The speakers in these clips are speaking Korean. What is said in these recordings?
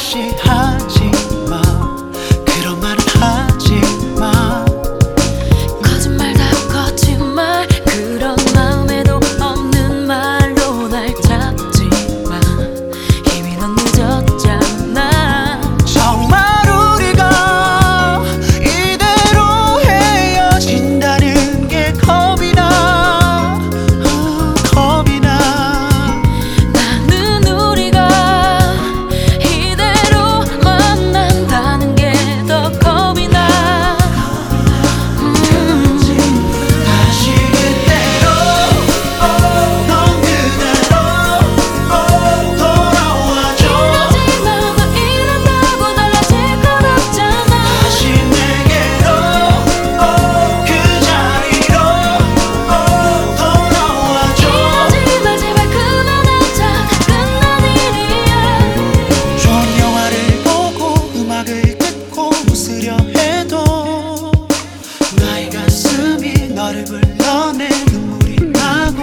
다시 하지마. 그런 말은 하지마. 거짓말 다 거짓말. 그런 마음에도 없는 말로 날 잡지마. 이미 넌 늦었잖아. 정말 우리가 이대로 헤어진다는 게 겁이 나. 겁이 나. 나는 우리가 이대로 만난다는 게 더 겁이 나. 다시 그대로 넌 그대로 돌아와줘. 이러지마. 너 이런다고 달라질 건 없잖아. 다시 내게로 그 자리로 돌아와줘. 이러지마. 제발 그만하자. 끝난 일이야. 좋은 영화를 보고 음악을 듣고 웃으려 해도 나의 가슴이 너를 불러내 눈물이 나고.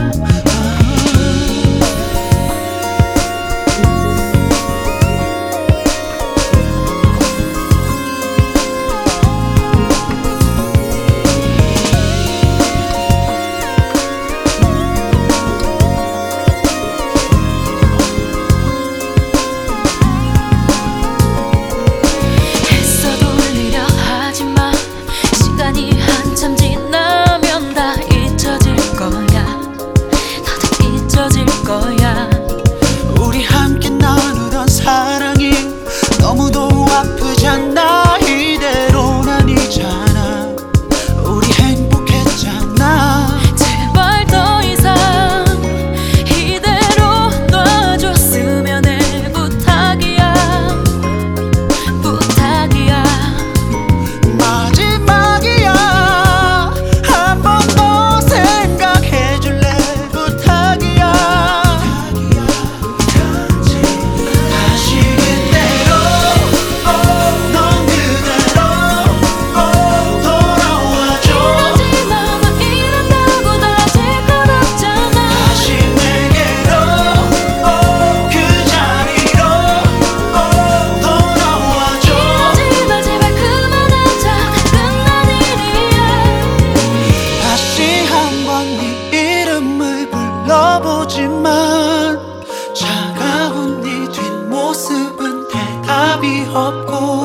애써 돌리려 하지마. 시간이 한참 지나면 다 잊혀질 거야. 다들 잊혀질 거야. 우리 함께 나누던 사랑이 너무도 아프잖아. 이대로는 아니잖아. 우리 행복했잖아. 제발 더 이상 이대로 놔줬으면 해. 부탁이야. 부탁이야. 마지막이야. 한 번 더 생각해줄래. 부탁이야. 다시 그대로 넌 그대로 돌아와줘. 이러지마. 너 이런다고 달라질 건 없잖아. 다시 내게로 그 자리로 돌아와줘. 이러지마. 제발 그만하자. 끝난 일이야. 다시 한번 네 이름을 불러보지만 차가운 네 뒷모습은 대답이 없고